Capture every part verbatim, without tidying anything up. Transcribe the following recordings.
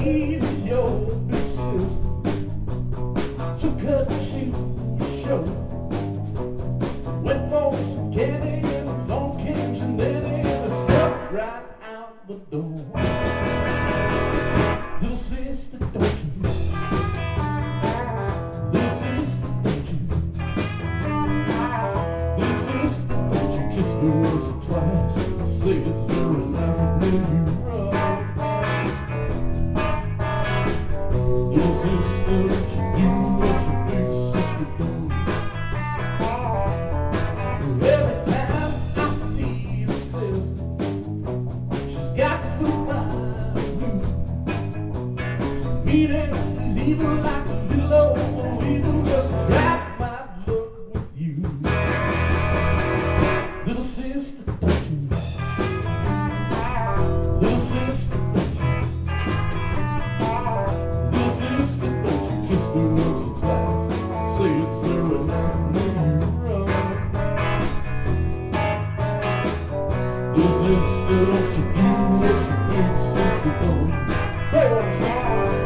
Steve is your big sister. She'll cut the shoe show. Went for some candy and along came Janetti and stepped right out the door. Little sister, don't you? Little sister, don't you? Little sister, don't you kiss me once or twice? Say it's very nice and then you run. Little sister, don't you do what your big sister does? Every time I see your sister, she's got some mind. Mean and she's even like a little old evil, just crap might look with you. Little sister, don't you? Little sister, don't you? Little sister, don't you kiss me once or twice? Say it's very nice and then you run. Little sister, don't you do what your big sister don't? Play one song.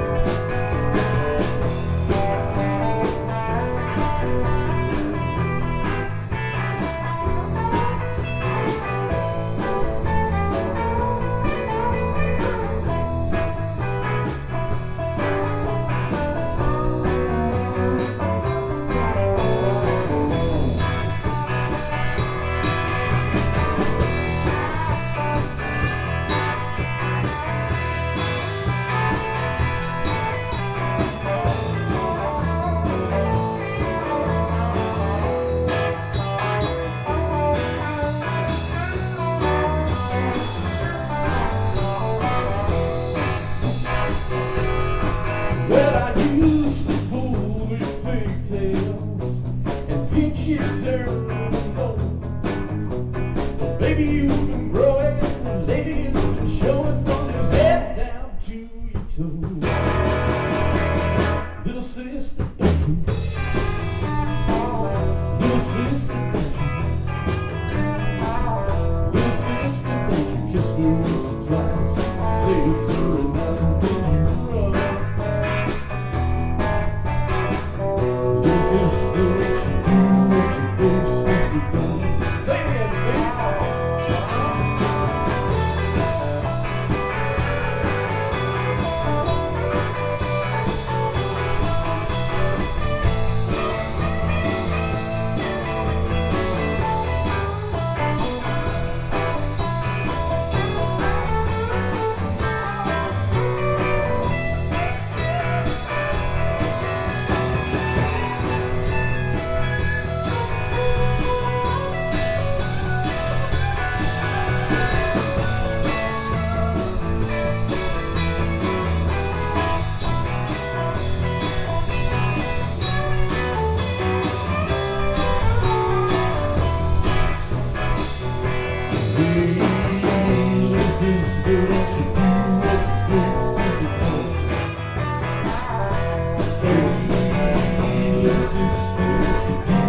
Well, I used to fool with pigtails and peaches early low. But baby, you've been growing, and ladies have been showing from your head down to your toes. Little sister, don't you? Little sister, don't you? Little sister, don't you kiss me once or twice? Say it's very nice and then you run. Little sister, don't you do what your big sister does? Hey, little sister, don't you do